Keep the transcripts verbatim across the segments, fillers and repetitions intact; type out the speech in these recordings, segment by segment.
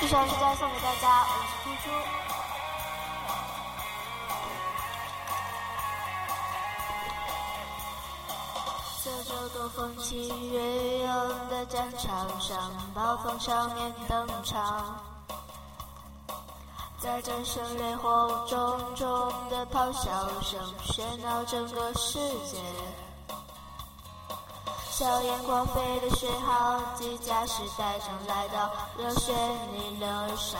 这首诗歌送给大家，我是猪猪。这首多风起云涌的战场上，暴风少年登场，在战胜烈火，重重的咆哮声喧闹整个世界。硝烟狂飞的水好几架时代正来到热血逆流而上，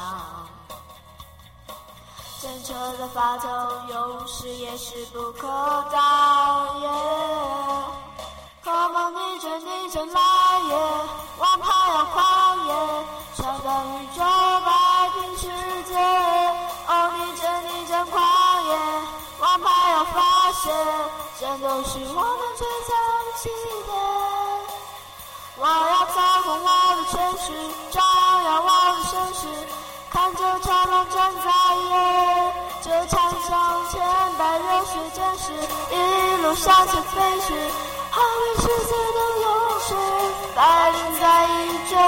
战车的发头勇士也势不可挡耶。Come on， 逆着逆着来耶，王牌要狂野，闯荡宇宙摆平世界。哦，逆着逆着狂野，王牌要发泄，战斗是我们最强起点。我要操控我的权势，张扬我的声势，看着长龙站在野，这场仗千百热血战士一路向前飞驰，捍卫世界的勇士带领在一阵。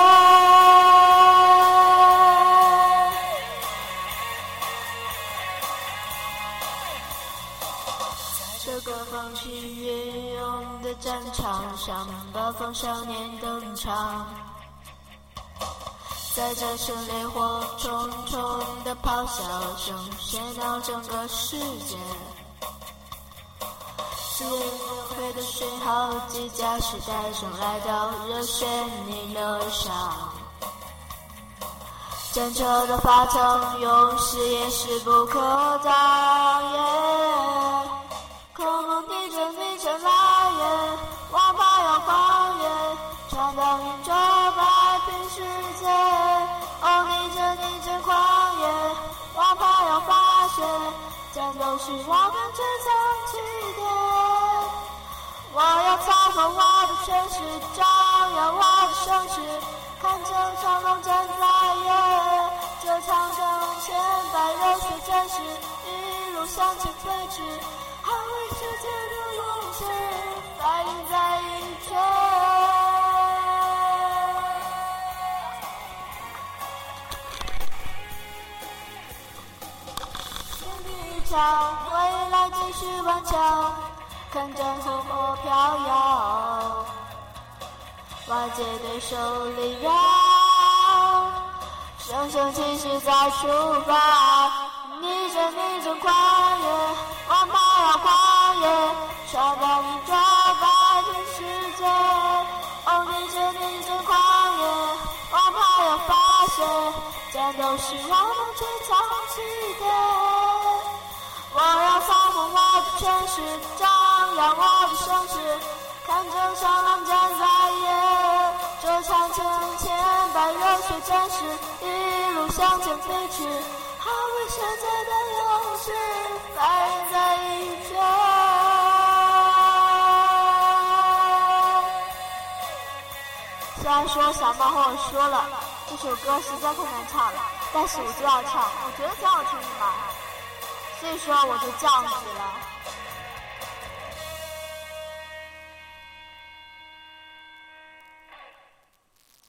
这个风起云涌的战场上，暴风少年登场，在战胜烈火，重重的咆哮声喧闹整个世界。是飞的水好几架时代正来到热血逆流而上，战车的发头勇士也势不可挡耶。Come on， 逆着逆着来耶，王牌要狂野，闯荡宇宙摆平世界。哦，逆着逆着狂野，王牌要发泄，战斗是我们最强起点。我要操控我的权势，张扬我的声势，看着长龙站在野，这场仗千百热血战士一路向前飞驰，捍卫世界的勇士带领在一阵。天地一场，未来继续顽强，看战火火飘摇，瓦解对手力量，生生气势再出发，逆着逆着狂野，王牌要狂野，闯荡宇宙摆平世界。哦，逆着逆着狂野，王牌要发泄，战斗是我们最强起点。我要操控我的权势，张扬我的声势，看着长龙站在野，这场仗千百热血战士一路向前飞驰，捍卫世界的勇士带领在一阵。虽然说小猫和我说了这首歌实在太难唱了，但是我就要唱，我觉得挺好听的嘛，所以说我就这样子了。